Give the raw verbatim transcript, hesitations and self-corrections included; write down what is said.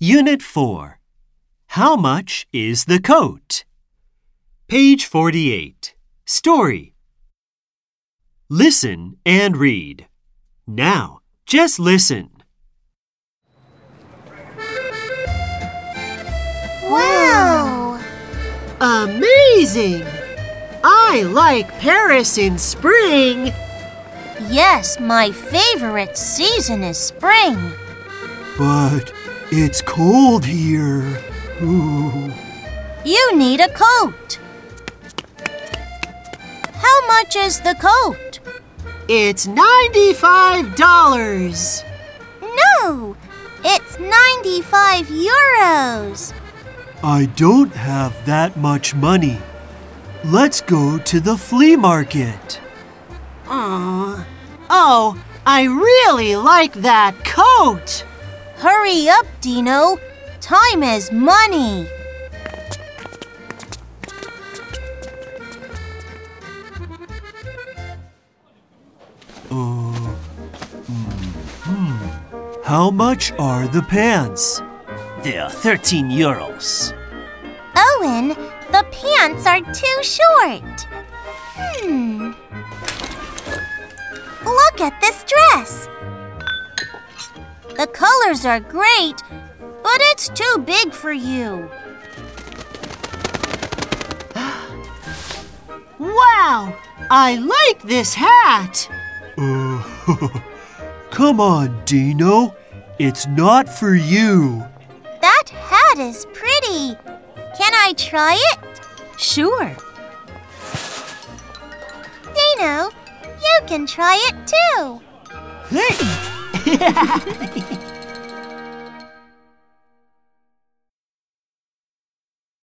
Unit four. How much is the coat? Page forty-eight. Story. Listen and read. Now, just listen. Wow! Amazing! I like Paris in spring. Yes, my favorite season is spring. But it's cold here. Ooh. You need a coat. How much is the coat? It's ninety-five dollars. No, it's ninety-five euros. I don't have that much money. Let's go to the flea market. Aw. Oh, I really like that coat. Hurry up, Dino. Time is money. Uh, hmm. How much are the pants? They're thirteen euros. Owen, the pants are too short. Hmm. Look at this dress. The colors are great, but it's too big for you. Wow! I like this hat. Uh, come on, Dino. It's not for you. That hat is pretty. Can I try it? Sure. Dino, you can try it too. Hey!